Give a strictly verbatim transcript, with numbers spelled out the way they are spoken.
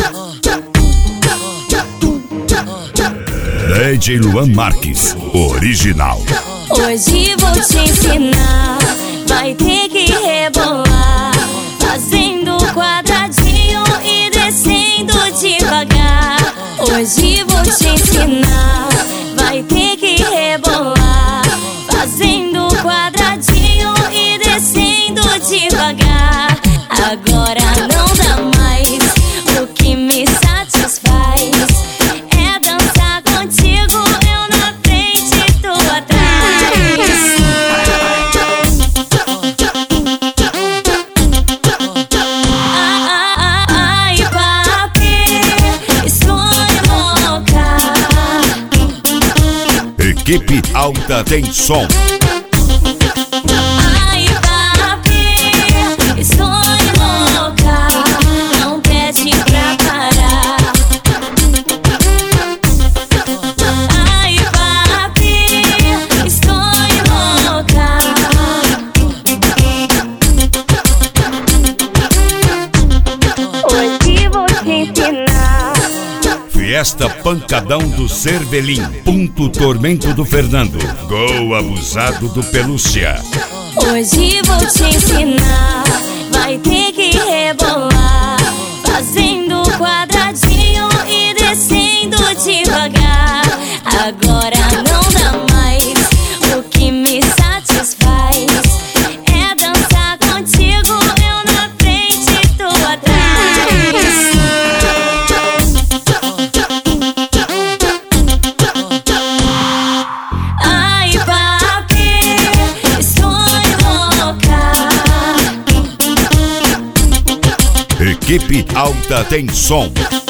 D J Luan Marques, original. Hoje vou te ensinar, vai ter que rebolar, fazendo quadradinho e descendo devagar. Hoje vou te ensinar, vai ter que rebolar, fazendo quadradinho e descendo devagar. Agora não dá mais, o que me satisfaz é dançar contigo, eu na frente, tu atrás. Ai, papi, estou louca. Equipe Alta tem som. Ai, papi, estou louca, não pede pra parar. Ai, papi, estou louca. Hoje vou te ensinar. Fiesta Pancadão do Cervelim. Ponto Tormento do Fernando. Gol abusado do Pelúcia. Hoje vou te ensinar, vai ter que rebolar, fazendo quadradinho e descendo devagar. Agora não dá mais, o que me satisfaz é dançar contigo, eu na frente, tu atrás. Ai, papi, estou louca. Equipe Alta tem som.